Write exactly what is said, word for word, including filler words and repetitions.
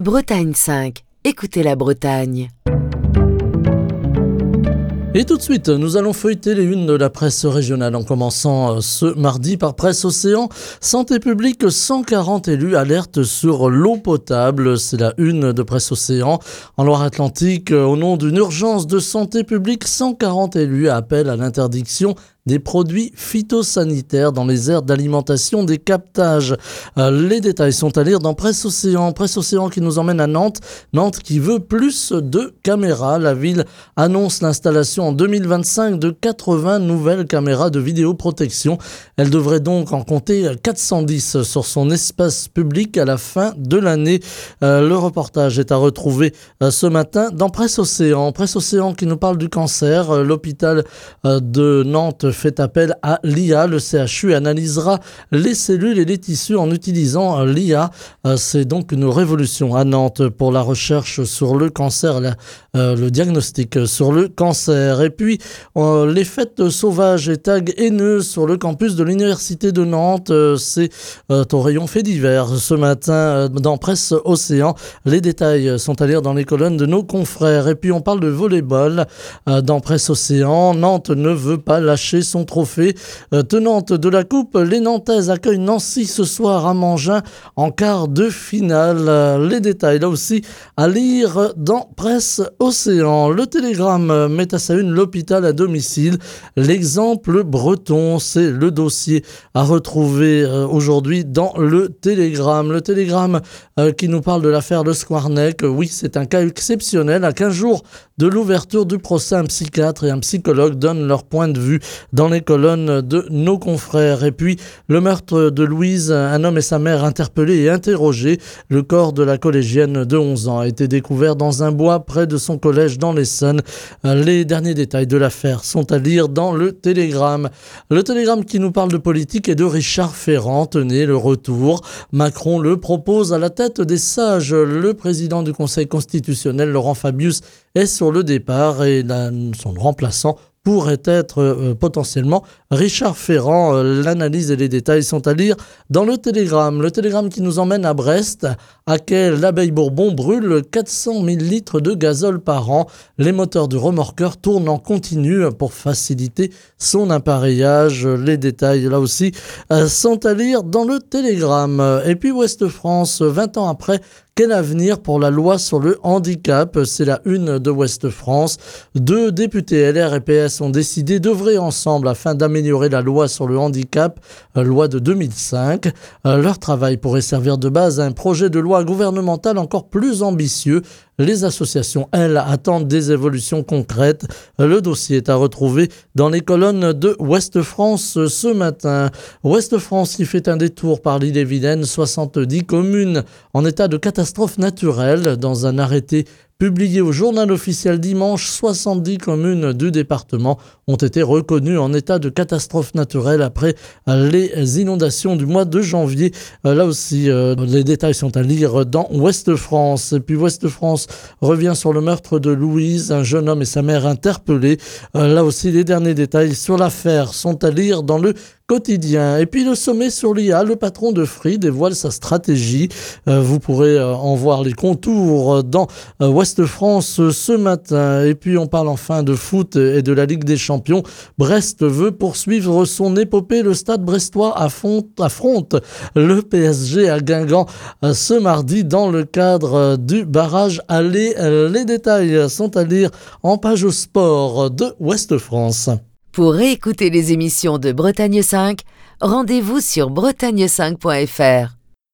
Bretagne cinq, écoutez la Bretagne. Et tout de suite, nous allons feuilleter les unes de la presse régionale en commençant ce mardi par Presse Océan. Santé publique, cent quarante élus alertent sur l'eau potable. C'est la une de Presse Océan. En Loire-Atlantique, au nom d'une urgence de santé publique, cent quarante élus appellent à l'interdiction des produits phytosanitaires dans les aires d'alimentation des captages. Euh, les détails sont à lire dans Presse Océan. Presse Océan qui nous emmène à Nantes. Nantes qui veut plus de caméras. La ville annonce l'installation en deux mille vingt-cinq de quatre-vingts nouvelles caméras de vidéoprotection. Elle devrait donc en compter quatre cent dix sur son espace public à la fin de l'année. Euh, le reportage est à retrouver euh, ce matin dans Presse Océan. Presse Océan qui nous parle du cancer. Euh, l'hôpital euh, de Nantes fait appel à l'I A. Le C H U analysera les cellules et les tissus en utilisant l'I A. C'est donc une révolution à Nantes pour la recherche sur le cancer, la, euh, le diagnostic sur le cancer. Et puis, euh, les fêtes sauvages et tags haineux sur le campus de l'Université de Nantes. Euh, c'est euh, au rayon fait divers ce matin euh, dans Presse Océan. Les détails sont à lire dans les colonnes de nos confrères. Et puis, on parle de volleyball euh, dans Presse Océan. Nantes ne veut pas lâcher son trophée. Euh, tenante de la coupe, les Nantaises accueillent Nancy ce soir à Mangin en quart de finale. Euh, les détails là aussi à lire dans Presse Océan. Le Télégramme met à sa une l'hôpital à domicile. L'exemple breton, c'est le dossier à retrouver euh, aujourd'hui dans le Télégramme. Le Télégramme euh, qui nous parle de l'affaire de Squarneck. Oui, c'est un cas exceptionnel. À quinze jours de l'ouverture du procès, un psychiatre et un psychologue donnent leur point de vue dans les colonnes de nos confrères. Et puis, le meurtre de Louise, un homme et sa mère interpellés et interrogés. Le corps de la collégienne de onze ans a été découvert dans un bois près de son collège dans l'Essonne. Les derniers détails de l'affaire sont à lire dans le Télégramme. Le Télégramme qui nous parle de politique et de Richard Ferrand. Tenez, le retour. Macron le propose à la tête des sages. Le président du Conseil constitutionnel, Laurent Fabius, est sur le départ et la, son remplaçant pourrait être euh, potentiellement Richard Ferrand. Euh, l'analyse et les détails sont à lire dans le Télégramme. Le Télégramme qui nous emmène à Brest, à quai l'Abeille Bourbon brûle quatre cent mille litres de gazole par an. Les moteurs du remorqueur tournent en continu pour faciliter son appareillage. Les détails là aussi euh, sont à lire dans le Télégramme. Et puis Ouest France, vingt ans après, quel avenir pour la loi sur le handicap? C'est la une de Ouest France. Deux députés L R et P S ont décidé d'œuvrer ensemble afin d'améliorer la loi sur le handicap, loi de deux mille cinq. Leur travail pourrait servir de base à un projet de loi gouvernemental encore plus ambitieux. Les associations, elles, attendent des évolutions concrètes. Le dossier est à retrouver dans les colonnes de Ouest France ce matin. Ouest France qui fait un détour par l'Ille-et-Vilaine, soixante-dix communes en état de catastrophe naturelle. Dans un arrêté publié au journal officiel dimanche, soixante-dix communes du département ont été reconnues en état de catastrophe naturelle après les inondations du mois de janvier. Là aussi, les détails sont à lire dans Ouest France. Et puis Ouest France revient sur le meurtre de Louise, un jeune homme et sa mère interpellés. Là aussi, les derniers détails sur l'affaire sont à lire dans le quotidien. Et puis le sommet sur l'I A, le patron de Free dévoile sa stratégie. Euh, vous pourrez euh, en voir les contours dans euh, Ouest France euh, ce matin. Et puis on parle enfin de foot et de la Ligue des Champions. Brest veut poursuivre son épopée. Le Stade brestois affronte, affronte le P S G à Guingamp euh, ce mardi dans le cadre euh, du barrage aller. Euh, les détails sont à lire en page au sport de Ouest France. Pour réécouter les émissions de Bretagne cinq, rendez-vous sur bretagne cinq point f r.